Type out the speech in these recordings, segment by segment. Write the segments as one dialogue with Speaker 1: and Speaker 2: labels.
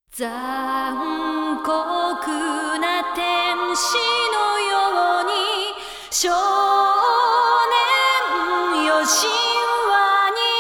Speaker 1: 残酷な天使のように少年よ神話に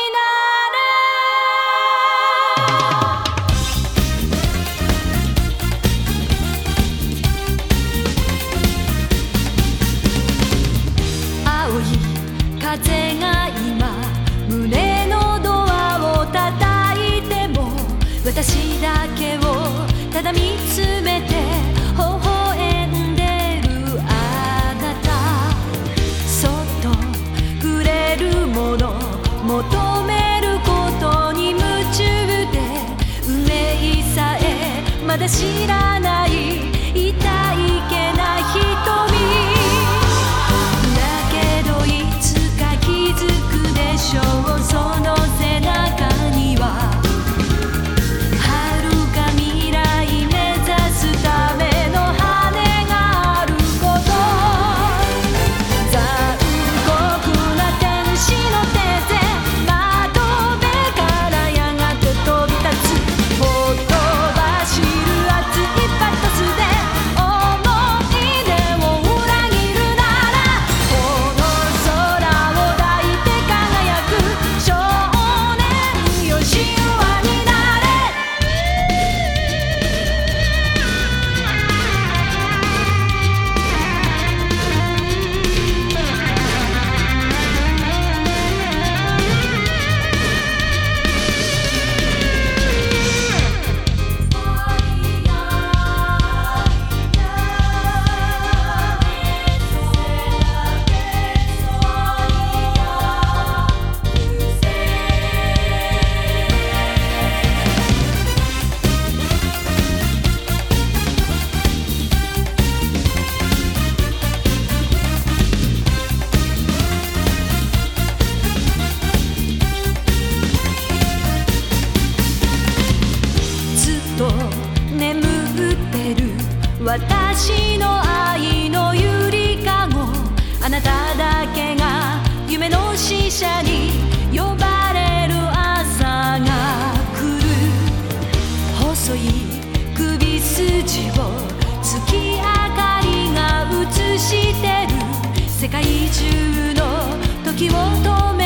Speaker 1: なれ青い風が今胸のドアを叩いても私だけをただ見つめて微笑んでるあなたそっと触れるもの求めることに夢中で運命さえまだ知らない痛いけな瞳だけどいつか気づくでしょうその背中には眠ってる私の愛のゆりかごあなただけが夢の使者に呼ばれる朝が来る細い首筋を月明かりが映してる世界中の時を止め